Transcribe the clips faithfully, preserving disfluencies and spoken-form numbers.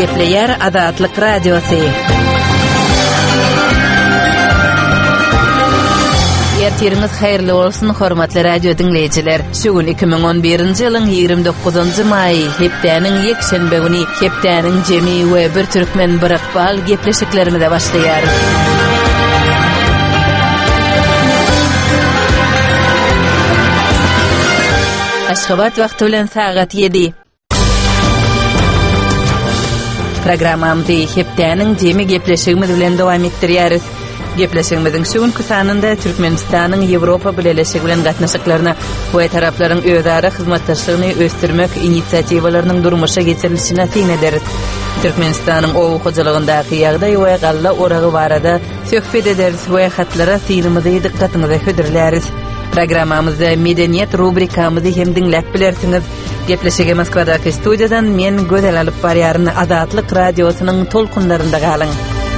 gepleyer Adatlyk Radiosu. Ertiriniz hayırlı olsun hormatly radio dinleyijiler. Şugun iki bin on birinji ýylyň ýygrimi dokuzynjy maý hepdäniň ýekşenbe güni hepdäniň jemi we bir türkmen birakbal gepleşiklerini de başlaýar. Aşgabat wagty bilen sagat yedi. Programmamyzy hepdäniň jemi gepleşigimiz bilen dowam etdirýäris. Gepleşigimizin şugunky sanynda Türkmenistanyň Ýewropa bileşigi bilen gatnaşyklaryna we taraplaryň özara hyzmatdaşlygyny ösdürmek inisiatiwalarynyň durmuşa geçirilişine tin ederiz. Türkmenistanyň owu hojalygyndaky ýagdaý we galla oragy barada söhbet ederiz we hatlara tinimizi dikkatinize hödürläris. Programmamyzda medeniýet rubrikamyzy hem dinläp bilersiňiz. Gepleşige Moskvadaky studiýadan men gözel alyp barýaryn Adatlyk radiosynyň tolkunlarynda galyň.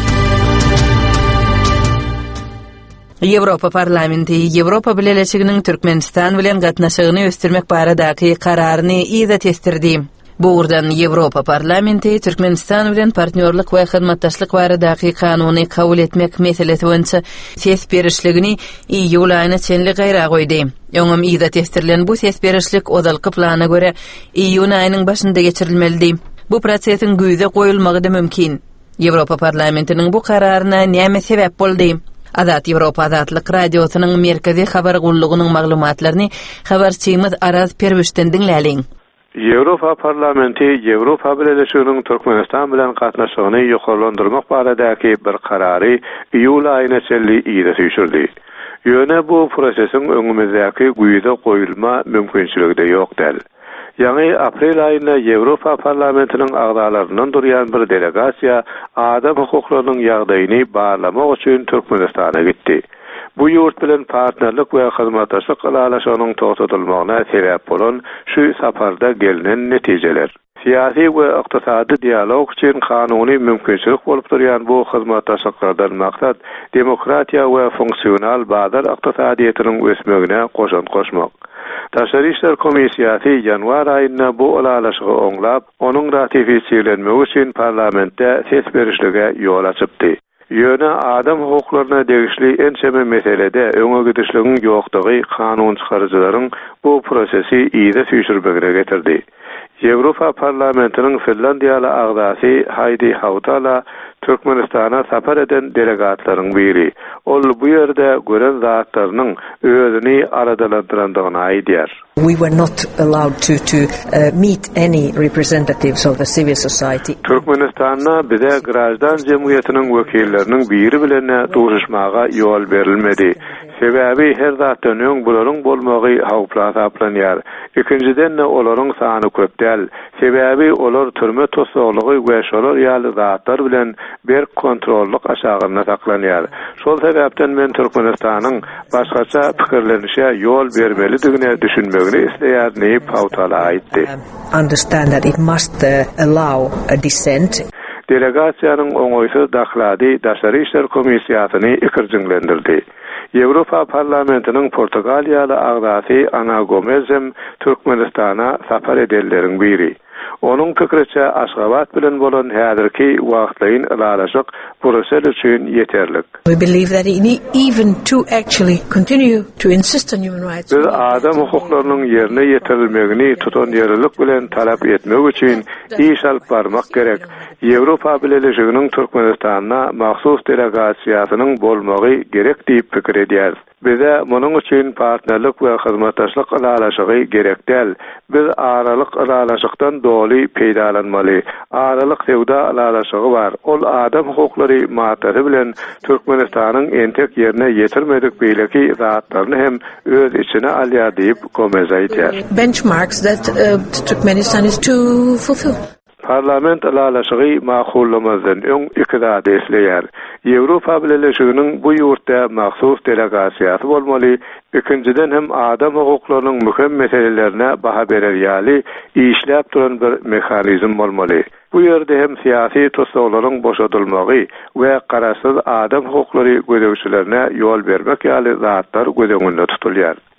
Ýewropa parlamenti Ýewropa bileşiginiň Türkmenistan bilen gatnaşygyny ösdürmek baradaky kararyny izah etdirdi. Bu urdan Ýewropa parlamenti Türkmenistan bilen partnerlik we hyzmatdaşlyk baradaky kanuny kabul etmek meselesi boýunça ses berişligini iýul aýyna çenli gaýra goýdy. Öňüm izah etdirilen bu ses berişlik odalky plana göre iýun aýynyň başynda geçirilmeli. Bu prosesiň güýze goýulmagy da mümkin. Ýewropa parlamentiniň bu kararyna näme sebäp boldy? Adat Ýewropa Adatlyk radiosynyň merkezi habar gullugynyň maglumatlaryny habarçymyz Araz Perwişden dinläliň. Ýewropa parlamenti Ýewropa bileşiginiň Türkmenistan bilen gatnaşygyny ýokarlandyrmak baradaky bir karary iýul aýyna çenli ýyla süýşürdi. Ýöne bu prosesiň öňümizdäki güýde goýulma mümkinçiligi de ýok däl. Ýani aprel aýynda Ýewropa parlamentiniň agdalaryndan durýan bir delegasiýa adam hukuklarynyň ýagdaýyny barlamak üçin Türkmenistana gitdi. Bu ýurt bilen partnerlik we hyzmatdaşlyk galalaşygynyň toxtatylmagyna sebäp bolan şu saparda gelinen netijeler. Siyasi we ykdysady dialog üçin kanuny mümkinçilik bolup durýan bu hyzmatdaşlyklardan maksat demokratiýa we funksional bazar ykdysadyýetyniň ösmegine goşan goşmak. Taşary işler komisiýasy ýanwar aýynda bu alalaşygy oňlap, onuň ratifisiýelenmegi üçin parlamentde ses berişlige ýol açypdy. Ýöne adam hukuklaryna degişli ençeme meselede öňe gidişligiň ýokdugy kanun çykarjylaryň bu prosesi iýde süýşürmegine getirdi. Ýewropa parlamentiniň Finlandiýaly agdasy Heidi Hautala Türkmenistana sapar eden delegatlaryň biri. Ol bu ýerde gören zatlarynyň özüni aradalandyrandygyny aýdýar. We were not allowed to to uh, meet any representatives of the civil society. Türkmenistanda bize grajdan jemgyýetiniň wekilleriniň biri bilen duşuşmaga ýol berilmedi. Sebäbi her zatdan öň bularyň bolmagy hawpla saplanýar. Ikinciden olaryň sany köp däl. Sebäbi olar türme tosaglygy we şolar ýaly zatlar bilen bir kontrollyk aşagyna saklanýar. Şol sebäpden men Türkmenistanyň başgaça pikirlenişe ýol bermelidigine düşünmegini isleýärni Hautala aýtdy. Understand that it must uh, allow a dissent. Delegasiýanyň oňoýsuz dahlady Daşary işler komisiýasyny ikirjiňlendirdi. Ýewropa parlamentiniň Portugaliýaly agdasy Ana Gomezem Türkmenistana sapar edenleriň biri. Onun pikirçe Aşgabat bilen bolan häzirki wagtlaryň alalaşyk prosel üçin ýeterlik. We believe that even to actually continue to insist on human rights. Biz adam hukuklarynyň ýerine ýetirilmegini tutan ýerlik bilen talap etmek üçin iş alyp barmak gerek. Ýewropa bileşiginiň Türkmenistana mahsus delegasiýasynyň bolmagy gerek diýip pikir edýär. Bize munyň üçin partnerlik we hyzmatdaşlyk alalaşygy gerek däl. Biz aralyk alalaşykdan doly peýdalanmaly. Aralyk sewda alalaşygy bar. Ol adam hukuklary matlary bilen Türkmenistanyň entek ýerine ýetirmedik beýleki zatlaryny hem öz içine alýar diýip Gomez aýtýar. Benchmarks that uh, Turkmenistan is to fulfill. Parlament alalaşygy makullamazdan öň iki zat esleýär. Ýewropa bileşiginiň bu ýurtda mahsus delegasiýasy bolmaly. Ikinciden hem adam hukuklarynyň mühim meselelerine baha berer ýaly işläp duran bir mehanizm bolmaly. Bu ýerde hem siyasi tosaglaryň boşadylmagy we garaşsyz adam hukuklary gödäwçilerine ýol bermek ýaly zatlar göz öňünde tutulýar.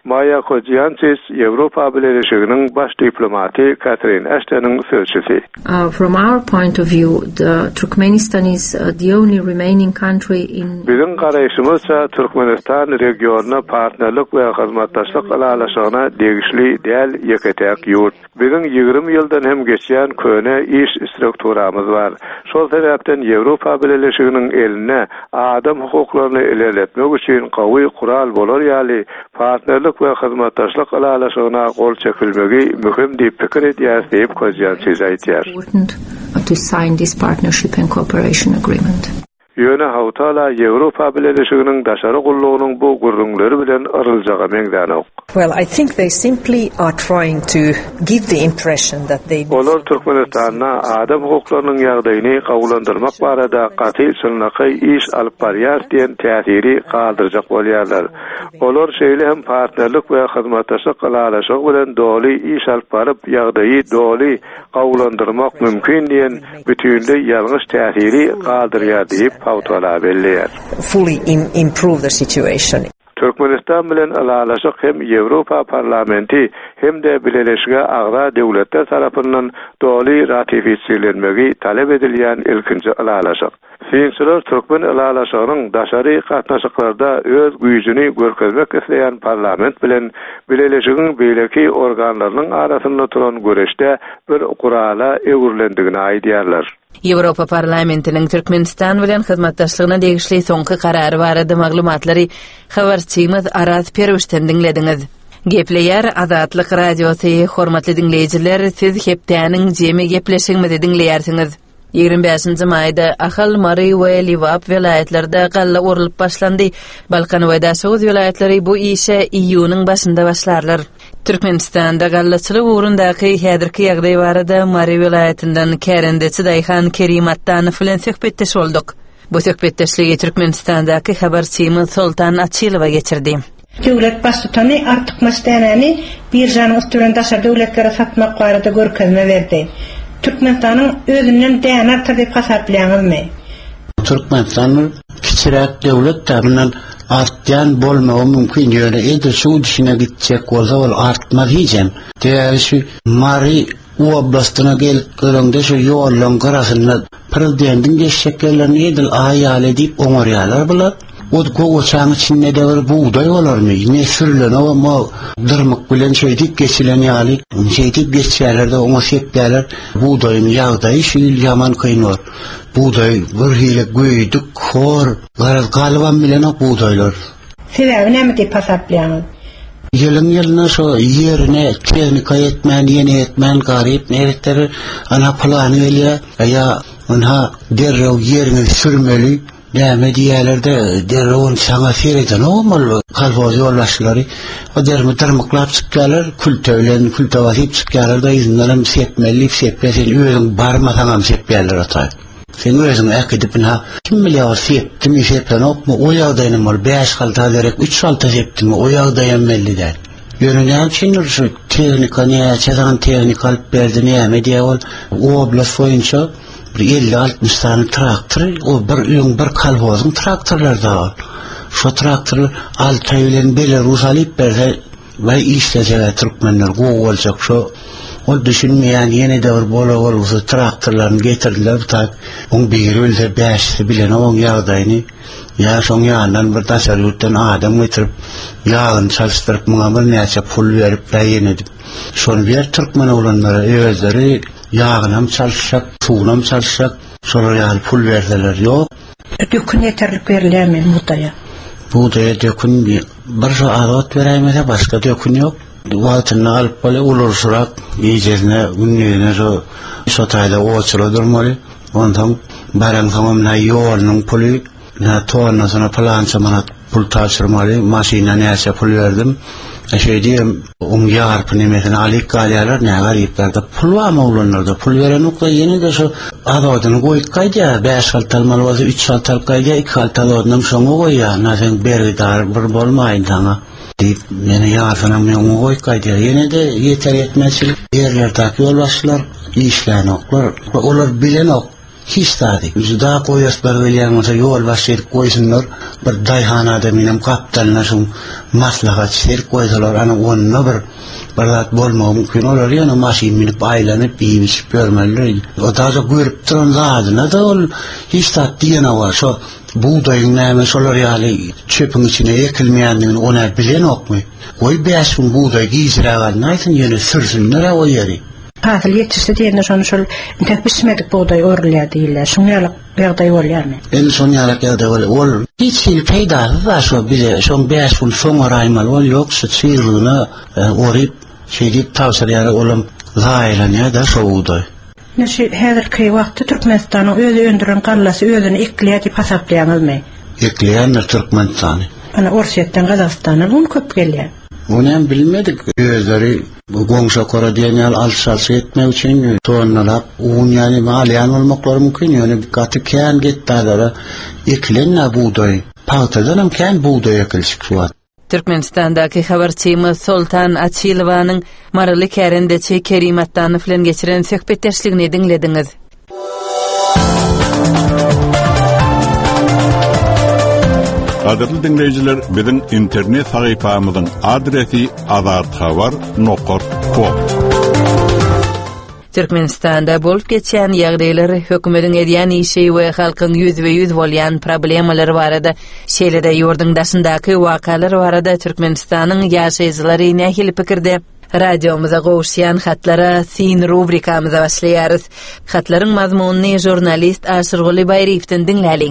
Maya Kojiantis, Avrupa Birleşiginiň baş diplomati Catherine Ashton'ın sözçüsi. Uh, from our point of view, the Turkmenistan is uh, the only remaining country in... Bizim garaýşymyzça Türkmenistan regionuna partnerlik we hyzmatdaşlyk alalaşygyna degişli däl ýeketäk ýurt. Bizim ýygrimi ýyldan hem geçýän köne iş strukturamyz bar. Şol sebäpden Avrupa Birleşiginiň eline adam hukuklaryny ilerletmek üçin gawy kural bolar ýaly partnerlik we hyzmatdaşlyk alalaşygyna gol çekilmegi mühim diýip pikir edýär diýip Kojiantis aýtýar. To sign this partnership and cooperation agreement. Ýöne hawtala Avrupa Birleşiginiň daşary gullugynyň bu gurrunlary bilen aryljaga meňdäne. Well, I think they simply are trying to give the impression that they... Olar Türkmenistana adam hukuklarynyň ýagdaýyny gawlandyrmak barada gaty sünnaky iş alyp barýar diýen täsiri galdyrjak bolýarlar. Olar şeýle hem partnerlik we hyzmatdaşlyk alalaşyg bilen doly iş alyp baryp ýagdaýy doly gawlandyrmak mümkin diýen bütünde ýalňyş täsiri galdyrýar diýip hawtala belleýär. Fully im- improve the situation. Türkmenistan bilen alalaşyk hem Avrupa Parlamenti hem de Birleşik Agrar Döwletler tarapyndan doly ratifisiýelenmegi talep edilýän ilkinji alalaşyk. Fiýinçiler Türkmen alalaşygynyň daşary gatnaşyklarda öz güýjüni görkezmek isleýän parlament bilen Birleşigiň beýleki organlarynyň arasynda turan göreşde bir kurala öwürlendigini aýdýarlar. Avrupa Parlamentiniň Türkmenistan bilen hyzmatdaşlygyna degişli soňky karary barada maglumatlary habarçymyz Araz Perwişden dinlediňiz. Gepleýär Azatlyk radiosy, hormatly dinleýijiler, siz hepdäniň jemi gepleşigimizi dinleýärsiňiz. ýygrimi beşinji maýda Ahal, Mary we Liwap vilayetlerinde galla urulyp başlandy. Balkan we Daşowuz vilayetleri bu işe iýunyň başynda başlarlar. Türkmenistanda gallaçylyk ugrundaky häzirki ýagdaý barada Mary vilayetinden Kerendeçi Daýhan Kerimatdanow bilen söhbetdeş boldyk. Bu söhbetdeşligi Türkmenistandaky habarçymyz Sultan Açylowa geçirdi. Döwlet başçysyny artykmas dänäni bir janyň üstünden daşa döwletlere satmak barada görkezme berdi. Türkmenistanyň özünden däner taýyp hasaplaýarmy? Türkmenistanyň kiçirek döwlet tarapyndan artýan bolmagy mümkin ýöne edi şu dişine gitjek bolsa ol artmaz hiçem. Täze Mary oblastyna gelýärinde şu ýollar garasynda prezidentin geçşeklerini edil aýal edip oňarýarlar bular. O goçaň içinde de bir buğday olarmy? Ne sürlen ama dırmyk bilen şeýdip geçilen ýaly, şeýdip geçýärler de oňa sepdäler. Buğdaýyň ýagdaýy şeýle ýaman kynor. Buğday bir hile güýdük, hor, garaz galban bilen o buğdaýlar. Sebäbi näme diýip hasaplaýarmy? Ýylyň ýylyna şo ýerine tehnika etmän, ýene etmän garyp näretleri ana plany belýär. Ya ona derrew ýerine sürmeli. Näme diýerlerde derrewň saňa fereden olmaly. Kalboz ýolbaşçylary o dermi tyrmyklap çykýarlar, kültöwlen, kültöwasyp çykýarlar da ýüzünden sepmeli, sepmesen özüň barmasaňam sepýärler ata. Sen özüň äkidipin ha kim bilýär sepdim, sepden opmy o ýagdaýyny bol beş halta derek üç halta sepdim o ýagdaýym mellide. Ýörenýän çyndyr şu tehnika näçe zaman tehnika alyp berdi näme diýär ol o oblast boýunça elli altmış tane traktor, o bir ýöň bir kalbozyň traktorlarda var. Şu traktor altı ay bilen Belarus alyp berdi we işleýär türkmenler go boljak şu. Ol düşünmeýän ýene de bir bola bolsa traktorlaryny getirdiler tak. On biri ülse beşi bilen oň ýagdaýyny ya şoň ýandan bir taşerutten adam getirip ýağyn çalystyryp muňa bir näçe pul berip beýen edip. Şonu bir türkmen olanlara özleri ýağynam çalyşak, suwunam çalyşak, şolara ýaly pul berdiler ýok. Dökün yeterlik berilärmi buğdaýa? Buğdaýa dökün bir arat beräýmese başga dökün ýok. Wagtyny alyp bole ulursurak ýejerine günlerine şo taýda oçuly durmaly. Ondan baran tamamna ýolunyň puly, na tonnasına plança manat pul taşyrmaly, maşina näçe pul berdim. Eşeýdim, on ýarpy nimetini alyp galýarlar, näme ýetdirdi. Pul wama ulanlarda, pul beren okda ýene de şu adadyny goýup gaýdya, beş haltal mal bolsa üç haltal gaýdya, iki haltal odunyň şoňa goýýar, näsen bergidar bir bolmaýyn taňa. Diýip meni ýarsynam men goýup gaýdya, ýene de ýeter ýetmezçilik ýerlerdäki ýolbaşçylar işläni oklar, olar bilen ok. Hiç tadik. Yüzüda koyas barvelyan olsa yol başlayıp koysunlar. bir dayhanada menem kaptanla şu maslahat şer koysalar ana onna bir balat bolmagy mümkin olar ýa-ni maşyn minip aýlanyp biýip görmeliler. O da görüp duran zadyna da ol hiç tat diýene bar. Şo buğdaýyň näme şolar ýaly çöpüň içine ekilmeýändigini ona bilen okmy. Oý beş gün buğdaý giýsirägen näýsin ýene sürsünler o ýeri. Pasyl ýetişdi diýende şonu şol tek bismedik buğdaý örülýär diýiller. Şoňalyk ýagdaý bolýarmy? En şoňalyk ýagdaý bol. Ol hiç hil peýda bar şo bile şoň beş gün soňra aýmal bol ýoksa çyrygyna oryp şeýdip tawsirýär olam zaýlanýar da şo buğdaý. Näşe häzirki wagtda Türkmenistanyň özü öndüren gallasy özüni ekleýär diýip hasaplaýarmyzmy? Ekleýär Türkmenistany. Ana Orsiýetden Gazakstana bunu köp gelýär. Onu bilmedik. Özleri bu goňşa kora diýenler alşarsy etmek üçin tonlap un ýani malyan bolmaklary mümkin. Ýöne gaty kän getmäleri eklenä buğdaý. Paýtadan hem kän buğdaý ekilşik şuwat. Türkmenistandaky habarçymyz Sultan Açilowanyň Maraly kärendeçi Kerim Attanow bilen geçiren söhbetdeşligini diňlediňiz. Qadirli dinleyijiler, bizim internet sahypamyzyň adresi azatxabar nokta com. Türkmenistanda bolup geçen ýagdaýlar hökümetiň edýän işi we halkyň ýüzbe ýüz bolýan problemler barada şeýlede ýurdun daşyndaky wakalar barada Türkmenistanyň ýaşaýjylary nähili pikirde. Radiomuza gowşýan hatlara sin rubrikamyza başlaýarys. Hatlaryň mazmunyny jurnalist Aşyrguly Baýryewden dinläliň.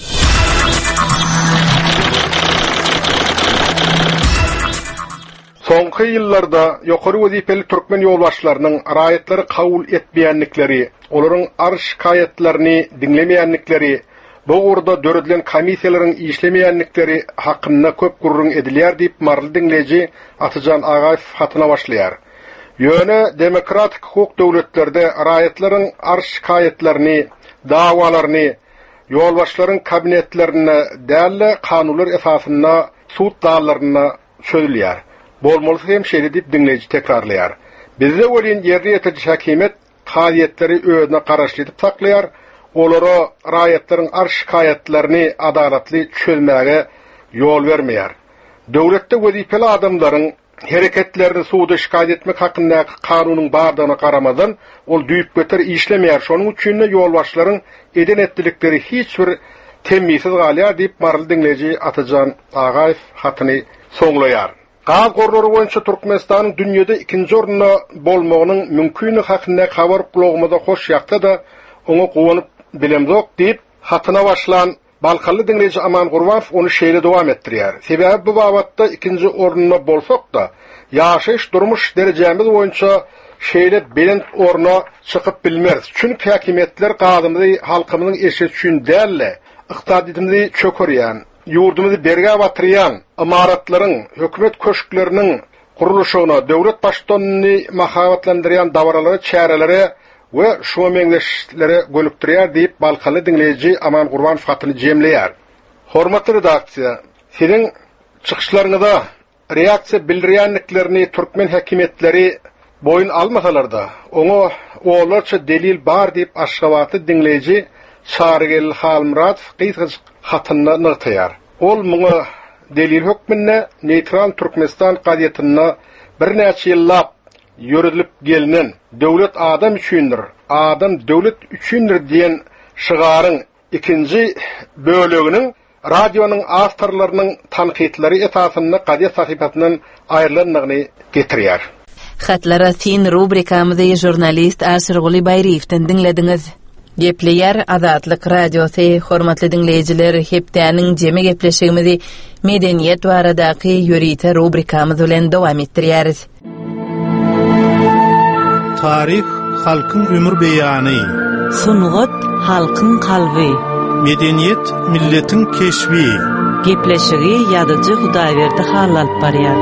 Soňky ýyllarda ýokary wezipeli türkmen ýolbaşçylarynyň raýatlary kabul etmeýänlikleri, olaryň arş şikaýetlerini dinlemeýänlikleri, bu urda döredilen komissiýalaryň işlemeýänlikleri hakynda köp gurrun edilýär diýip Maraly dinleýiji Atajan Agaýew hatyna başlaýar. Ýöne demokratik hukuk döwletlerde raýatlaryň arş şikaýetlerini, dawalaryny ýolbaşçylaryň kabinetlerine dälle kanunlar esasynda sud dalaryna çözülýär. Bolmaly hem şeýle diýip dinleýiji tekrarlaýar. Bizde bolýan ýerli ýetirji häkimet kaýetleri özüne garaşly edip saklaýar, olara raýatlaryň arş şikaýetlerini adalatly çözmäge ýol bermeýär. Döwletde wezipeli adamlaryň hereketlerini suwda şikaýet etmek hakyndaky kanunyň bardygyna garamadan ol düýüp göter işlemeýär. Şonuň üçin ýolbaşçylaryň eden etdilikleri hiç bir temizsiz galýar diýip Maraly dinleýiji Atajan Agaýew hatyny soňlaýar. Gaz gorlary boýunça Türkmenistanyň dünýede ikinji orunda bolmagynyň mümkin hakynda habar blogumyzda hoş ýakda da onu gowanyp bilemzok diýip hatyna başlan Balkaly dinleýiji Aman Gurbanov onu şeýle dowam etdirýär. Sebäbi bu babatda ikinji orunda bolsak da ýaşaýyş durmuş derejemiz boýunça şeýle belend oruna çykyp bilmez. Çünki häkimetler gadymyzy halkymyzyň eşit üçin dälle ykdysatymyzy çökerýän, ýurdumyzy berge batyrýan amaratlaryň, hökümet köşkleriniň kuruluşyna, döwlet başçylaryny mahabatlandyrýan dawaralary, çärelere we şu meňzeşlere gölükdirýär diýip Balkaly dinleýiji Aman Gurbanov hatyny jemleýär. Hormatly redaksiýa, siziň çykyşlaryňyzda reaksiýa bildirýänliklerini türkmen häkimetleri boyun almasalar da, oňa olarça delil bar diýip Aşgabaty dinleýiji Çargel Halmrat gysgaç hatyny nyrtaýar. Ol muňa delil hökmünde neutral Türkmenistan gazetyna bir näçe ýyllap ýöredilip gelinen döwlet adam üçindir, adam döwlet üçindir diýen şygaryň ikinji böleginiň radionyň awtorlarynyň tanqidleri esasynda gazet sahypatynyň aýrylanmagyny getirýär. Hatlara sin rubrikamyzy jurnalist Aşyrguly Baýryewden dinlediňiz. Gepleýär Azatlyk radiosy, hormatly dinleýijiler, hepdäniň jeme gepleşigimizi medeniýet baradaky ýörite rubrikamyz bilen dowam etdirýäris. Tarih halkyň ömür beýany, sungat halkyň kalby, medeniýet milletiň keşbi, gepleşigi ýadyjy Hudaýberdi halal barýar.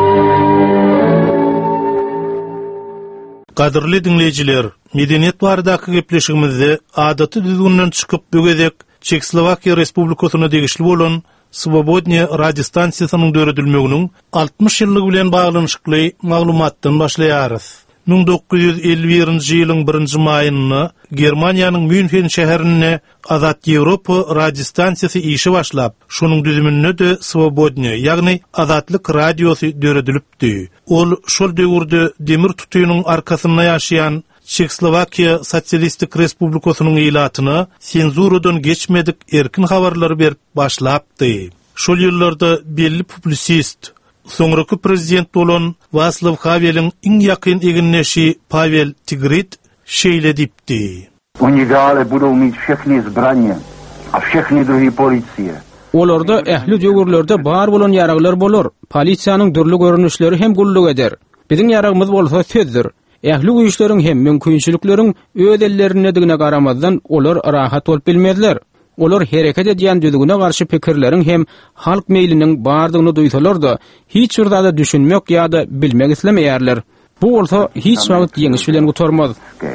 Qadirli dinleyijiler, medeniýet baradaky gepleşigimizde adaty düzgünden çykyp bögedek Çekslovakiýa Respublikasyna degişli bolan Swobodnya radio stansiýasynyň döredilmeginiň altmış ýyllygy bilen baglanyşykly maglumatdan başlaýarys. bin dokuz yüz elli birinji ýylyň birinji maýyny Germaniýanyň München şäherine Azat Ýewropa radiostansiýasy işe başlap, şonuň düzümine de Swobodny, ýagny Azatlyk radiosy döredilipdi. Ol şol döwürde demir tutuýunyň arkasyna ýaşaýan Çekslovakiýa Sosialistik Respublikasynyň ýylatyna senzuradan geçmedik erkin habarlary berip başlapdy. Şol ýyllarda belli publisist, soňraky prezident bolan Václav Havel'iň iň ýakyn eginneşi Pavel Tigrit şeýle dipdi. Oni dále budou mít všechny zbraně a všechny druhy policie. Olarda ähli döwürlerde bar bolan ýaraglar bolar. Polisiýanyň dürli görünüşleri hem gulluk eder. Biziň ýaragymyz bolsa sözdür. Ähli güýçleriň hem mümkinçilikleriň öz ellerine digine garamazdan olar rahat bolup bilmezler. Olar hereket edýän düzgüne garşy pikirleriň hem halk meýliniň bardygyny duýsalar da hiç bir zada düşünmek ýa-da bilmek islemeýärler. Bu bolsa hiç wagt ýeňiş bilen gutarmaz.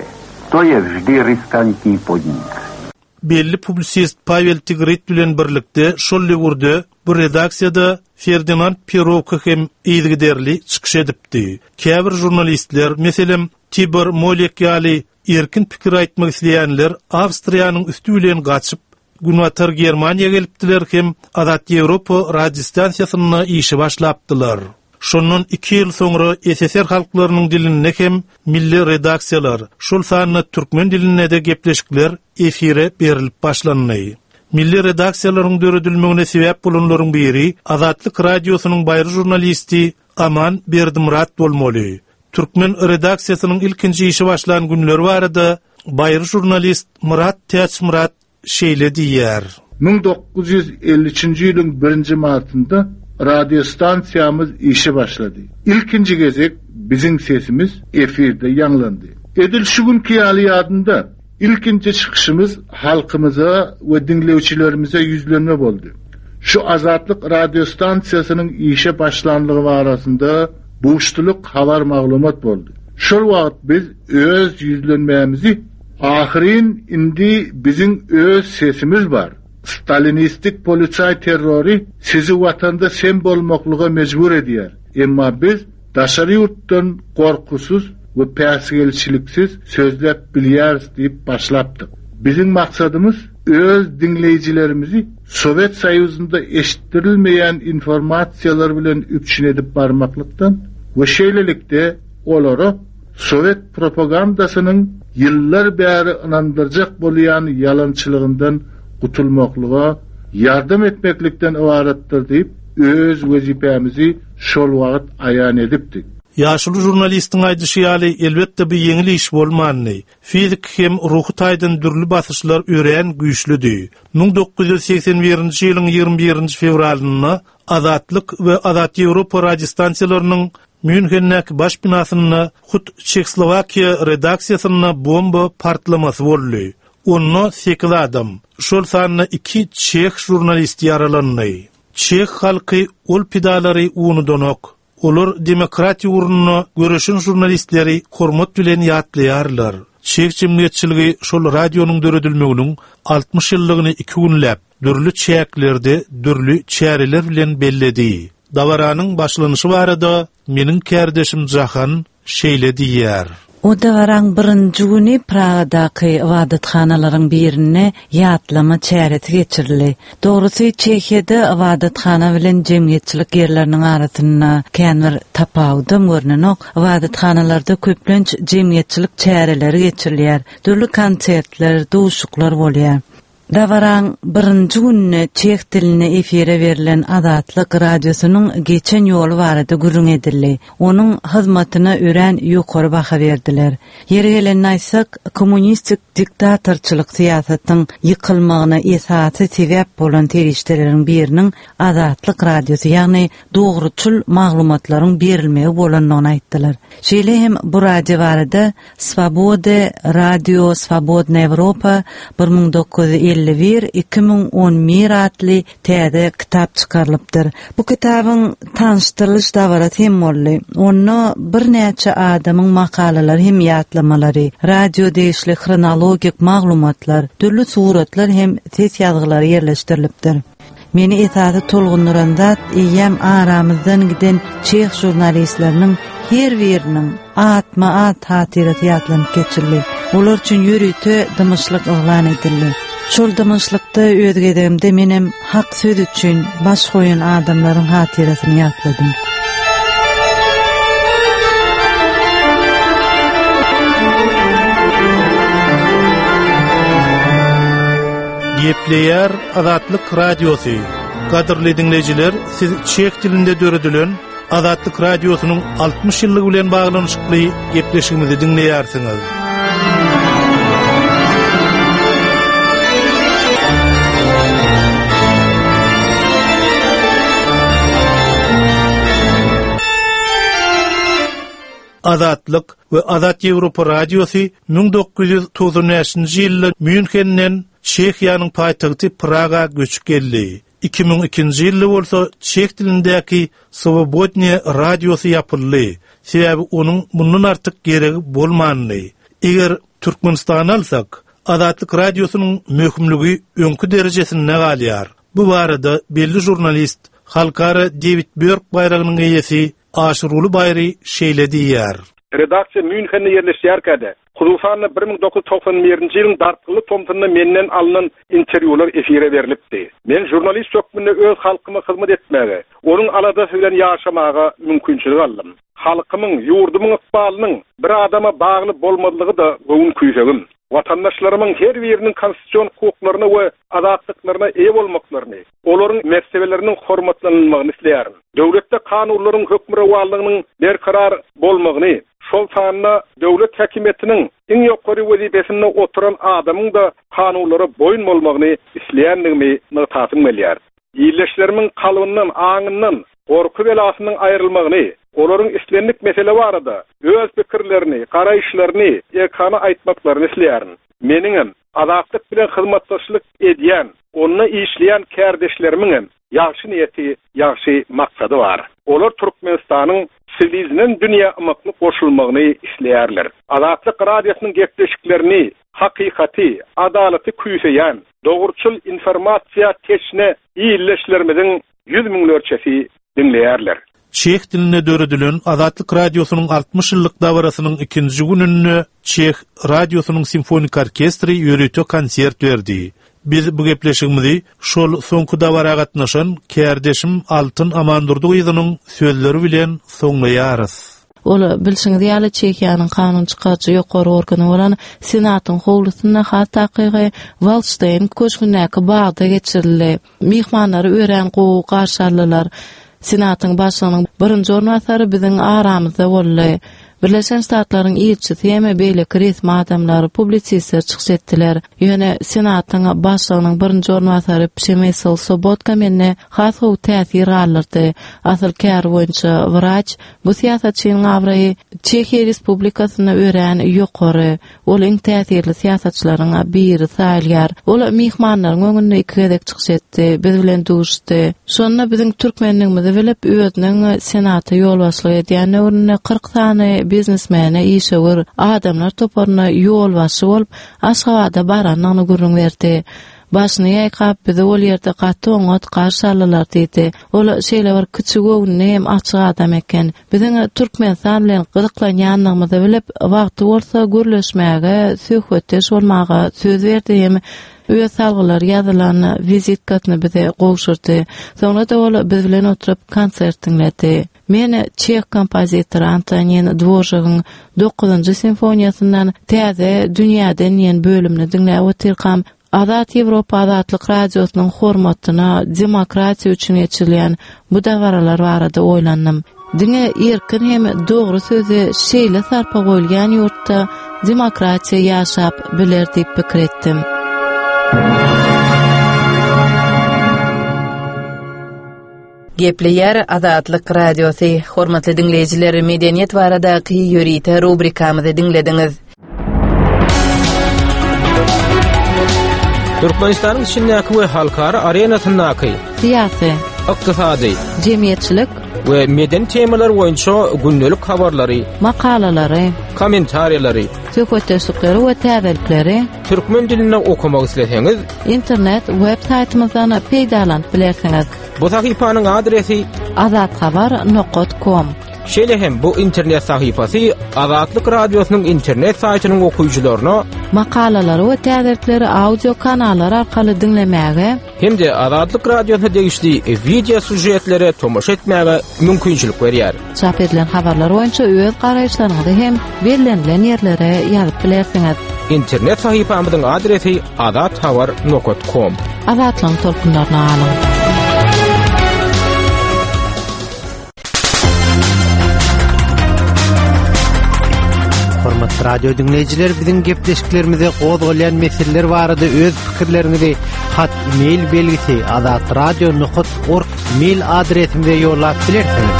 To je vždy riskantní podnik. Belli publisist Pavel Tigrit bilen birlikde şol döwürde bu redaksiýada Ferdinand Pirovka hem ýygyderli çykyş edipdi. Käbir jurnalistler, meselem Tibor Molek ýaly erkin pikir aýtmak isleýänler Awstriýanyň üstülen gaçyp Günwatar Germaniýa gelipdiler hem Azat Ýewropa radiostansiýasyna işe başlapdylar. Şondan iki ýyl soňra S S R halklarynyň diline hem milli redaksiýalar, şol sanyny türkmen diline de gepleşikler efire berilip başlandy. Milli redaksiýalaryň döredilmegine sebäp bolanlaryň biri Azatlyk radiosynyň baýry jurnalisti Aman Berdimurat bolmaly. Türkmen redaksiýasynyň ilkinji işe başlanan günleri barada baýry jurnalist Murat Täç Murat şeýle diýär. bin dokuz yüz elli üçinji ýylyň birinji martynda radio stansiýamyz işe başlady. İlkinji gezek biziň sesimiz efirde ýanglandy. Edil şu günkü ýalyýadynda ilkinji çykyşymyz halkymyza we dinleýiçilerimize ýüzlenme boldy. Şu Azatlyk radio stansiýasynyň işe başlanlygy barasynda boşduluk habar maglumat boldy. Şol wagt biz öz ýüzlenmämizi ahirin indi biziň öz sesimiz bar. Stalinistik polisiýa terrori sizi watanda sen bolmaklyga mejbur edýär. Emma biz daşary ýurtdan gorkusuz we päsgelçiliksiz sözläp bilýäris diýip başlapdyk. Biziň maksadymız öz dinleýijilerimizi Sowet Soýuzynda eşitdirilmeýän informasiýalar bilen üpçün edip barmaklykdan we şeýlelikde olary Sowet propagandasynyň yıllar bäri inandyrjak bolýan yalançylygyndan gutulmaklyga yardım etmeklikden ibaretdir diýip öz wezipemizi şol wagt aýan edipdik. Ýaşuly jurnalistiň aýdyşy ýaly elbetde bir ýeňil iş bolmandy. Fizik hem ruhy taýdan dürli basyşlar ören güýçlüdi. bin dokuz yüz seksen birinji ýylyň ýygrimi birinji fevralyna Azatlyk we Azat Ýewropa radiostansiýalarynyň Münchendäki baş binasyna hut Çekslovakiýa redaksiýasyna bomba partlamasy boldy. Onda sekiz adam, şol sanyna iki çeх jurnalist ýaralandy. Çeх halky ol pidalary unudanok. Olar demokratiýa urunyna görüşen jurnalistleri hormat bilen ýatlaýarlar. Çeх jemgyýetçiligi şol radionyň döredilmeginiň altmış ýyllygyny iki günläp dürli çäklerde dürli çäreler bilen belledi. Dawaranyň başlanyşy barada meniň kärdeşim Jahan şeýle diýär. O davaran birinji güni Pragadaky ibadathanalaryň birine ýatlama çäreti geçirildi. Dogrusy Çehiýede ibadathana bilen jemgyýetçilik ýerleriniň arasyna känbir tapawdym görnenok. Ibadathanalarda köplenç jemgyýetçilik çäreleri geçirilýär. Dürli konsertler, duşuklar bolýar. Davaran birinji günne Çeх diline efire berilen Azatlyk radiosynyň geçen ýoly barada gürrüň edildi. Onuň hyzmatyna ören ýokary baha berdiler. Ýere gelen aýsak, kommunistik diktatorçylyk siýasatynyň ýykylmagyna esasy sebäp bolan terişleriň biriniň Azatlyk radiosy, ýagny dogruçul maglumatlaryň berilmegi bolanlygyny aýtdylar. Şeýle hem bu radio barada Svoboda Radio Swobodna Ýewropa bir ming dokuz yüz elli bir iki ming on bir atly täze kitap çykarylypdyr. Bu kitabyň tanışdyrylyş dawarat hem boldy. Onda bir näçe adamyň makaleleri hem ýatlamalary, radio deýişli chronologik maglumatlar, türlü suratlar hem ses ýazgylary ýerleşdirilipdir. Meni etaty tolgunduran zat ýem aramyzdan giden çeýh jurnalistleriniň her biriniň atma-at hatiraty ýatlanyp geçirli. Olar üçin ýürüýte dymyşlyk oglan edildi. Şol dymyşlykda ödegedimde menem hak söz üçin baş goýan adamlaryň hatiratyny ýatladym. Gepleýär Azatlyk Radiosu. Gadyrly dinleýijiler, siz çeýek dilinde döredilen Azatlyk Radiosunyň altmış ýyllygy bilen baglanyşykly gepleşigimizi dinleýärsiňiz. Azatlyk we Azat Ýewropa Radiosu ming dokuz ýüz to'qsonunçy ýylda Münchenden Çekiýanyň paýtagty Praga göçüp geldi. iki ming ikinji ýylda bolsa çek dilindäki Swobodny radiosu ýapyldy. Sebäbi onuň mundan artyk geregi bolmandy. Eger Türkmenistany alsak, Azatlyk Radiosunyň möhümligi öňkü derejesinde galýar. Bu barada belli jurnalist Halkara David Börk bayragynyň eýesi Aşuruly Bayry şeýle diýär. Redaksiýa Münchende ýerleşýärkäde Huzufanna bir ming dokuz ýüz tokson birinji ýylyň dartgyly tomtyny menden alynan interwýular efire berilipdi. Men jurnalist sökmünde öz halkyma hyzmat etmäge, onuň aladasy bilen ýaşamaga mümkinçilik aldym. Halkymyň, ýurdumyň ykbalynyň bir adama bagly bolmadylygy da göwün küýsegim. Vatandaşlarymyň her biriniň konstitusiýon hukuklaryna we azatlyklaryna eýe bolmaklaryny, olaryň mertebeleriniň hormatlanylmagyny isleýärim. Döwletde kanunlaryň hökmürewalygynyň berkarar bolmagyny, şol sanna döwlet häkimetiniň iň ýokary wezipesinde oturan adamyň da kanunlara boyun bolmagyny isleýändigimi nytatym belýär. Ýerleşlerimiň kalbyndan, aňyndan gorku belasynyň aýrylmagyny, olaryň islenlik mesele barada öz pikirlerini, garaýşlaryny ekana aýtmaklaryny isleýärim. Meniň azatlyk bilen hyzmatdaşlyk edýän, ony işleýän kärdeşlerimiň ýaxşy niýeti, ýaxşy maksady bar. Olar Türkmenistanyň sivilizinin dünýä ymykly goşulmagyny isleýärler. Azatlyk radiosynyň gepleşiklerini, hakykaty, adalaty küýseýän, dogurçul informasiýa teşne ýerleşlerimiň ýüz miňlerçesi dinleýärler. Çeýh diline döredilen Azatlyk Radiosunyň altmış ýyllyk dawrasynyň ikinji gününde Çeýh Radiosunyň simfonik orkestri ýörüýte konsert berdi. Biz bu gepleşigimizi şol soňky dawra gatnaşan kärdeşim Altyn Amandurdy gyzynyň sözleri bilen soňlaýarys. Ola bilşiňiz ýaly Çekiýanyň kanun çykarjy ýokary organy bolan Senatyň howlusyna hat takygy Wallstein köşkünäki bagda geçirildi. Mihmanlary ören gowy garşy aldylar. Senatyň başlygynyň birinji ornatary biziň aramyzda boldy. Birleşen Ştatlaryň ýetçisi hem beýle kiresme adamlary publisistler çykyş etdiler. Ýöne Senatyň başlygynyň birinji ornatary Przemysl Sobotka menne has gowy täsir alyrdy. Asal kär boýunça wrach bu siýasatçynyň awraýy Çekiýa Respublikasyna ören ýokary, ol iň täsirli siýasatçylaryň biri saýlýar. Ol mihmanlaryň öňünde iki gezek çykyş etdi, biz bilen duşdy. Şonda biziň türkmenligimizi bilip özüniň Senaty ýol başlygy edýän öňüne kırk tane biznesmene işewer adamlar toparına ýol başy bolup Aşgabatda baranyny gürrüň berdi. Başyny ýaýkap bizi ol ýerde gatty oňat garşy aldylar diýdi. Ol şeýle bir küçük öwnem açyk adam eken. Biziň Türkmenistan bilen gyzyklanýanlygymyzy bilip wagty bolsa görleşmäge, söhbetdeş bolmaga söz berdim. Öz salgylar ýazylan vizitkatyny bize gowşurdy. Soňra da ol biz bilen oturup konsert dinledi. Meni Çeх kompozitor Antonin Dvoržygyň dokuzunçy simfoniýasyndan täze dünýäden ýen bölümni dinläp oturkam. Azat Ýewropa Azatlyk Radiosynyň hormatyna, demokratiýa üçin geçirilýän bu dawralar barada oýlandym. Diňe erkin hem dogry sözi şeýle sarpa goýulýan ýurtda demokratiýa ýaşap biler diýip pikir etdim. Gepleýär Azatlyk Radiosu. Hormatly dinleýijiler, medeniýet baradaky ýörüýte rubrikamyzy dinlediňiz. Türkmenistanyň içindäki we halkara arenasyndaky siýasy, ykdysady, jemgyýetçilik we meden temalar boýunça gündelik habarlary, makalalary, kommentariýalary, söhbetleşikleri we täzelikleri türkmen diline okumak isleseňiz, internet web saytymyzdan peýdalanyp bilersiňiz. Bu sahypanyň adresi azatxabar nokta com. Şeýle hem bu internet sahypasy Azatlyk radiosynyň internet saýtynyň okuyjylaryna makalalary we täzelikleri audio kanallary arkaly dinlemäge hem-de Azatlyk radiosyna degişli video sujetlere tomoş etmäge mümkinçilik berýär. Çap edilen habarlar boýunça öz garaýşlaryňyzy hem berilen ýerlere ýazyp bilersiňiz. İnternet sahypamyzyň adresi azatxabar nokta com. Azatlyň tolkunlaryny alyň. Hormatly radio dinleyijiler, biziň gepleşiklerimize gozgalayan meseleler barada öz pikirlerinizi hat mail belgisi azatradio nokta org mail adresimize ýollap bilersiňiz.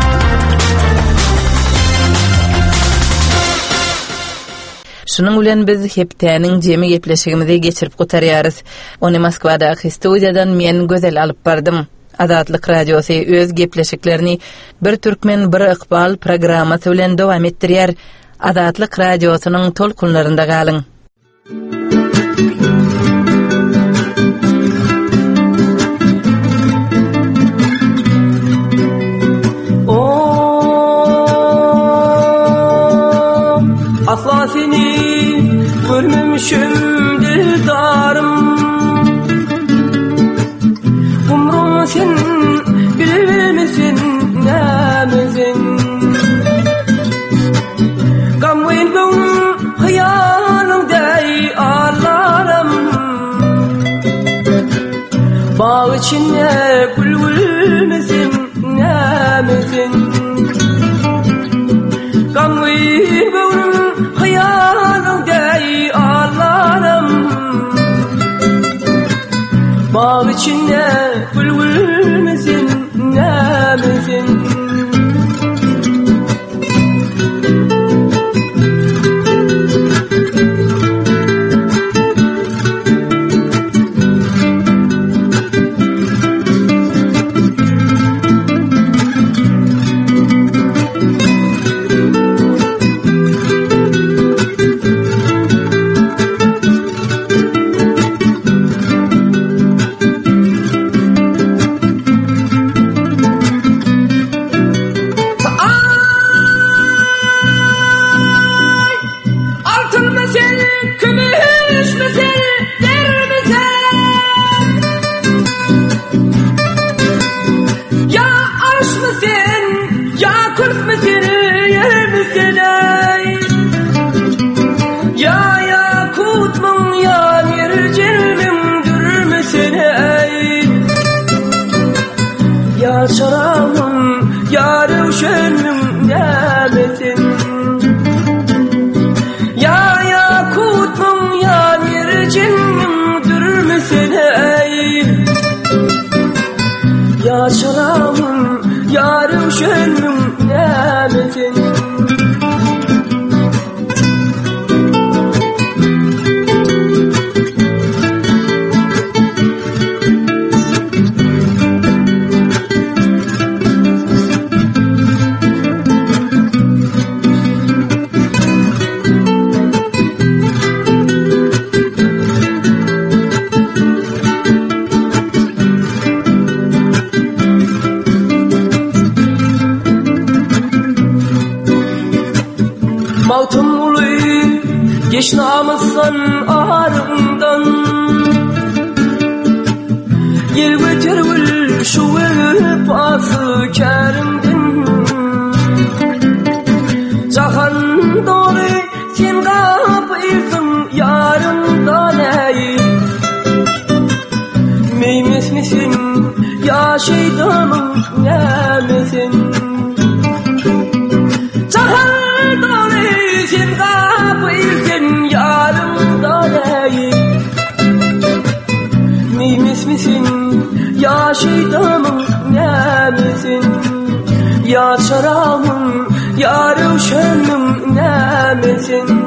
Şunun bilen biz heptäniň jemi gepleşigimizi geçirip gutarýarys. Ony Moskwadaky studiýadan men gözel alyp bardym. Azatlyk radiosy öz gepleşiklerini bir türkmen bir ykbal programmasy bilen dowam etdirýär. Azatlyk radiosynyň tolkunlarynda galyň. O asla seni görmemişim dildarım, umrum sen bilmesin nämizin. Bağ içinde bülbülmesin nämizin. Gamgın böğrüm hayalımday ağlarım. Bağ içinde bülbülmesin nämizin. Geç namazsan arımdan, gel götürül şu vefası kerimden. Cahan dolu sen kapıysın yarımdan ey. Meymes misin ya şeytanım nemesin. Cahan dolu sen kapıysın yarımdan ey. Meymes misin ya şeytanım nemesin. Ya çaramım ya rüşenim nemesin.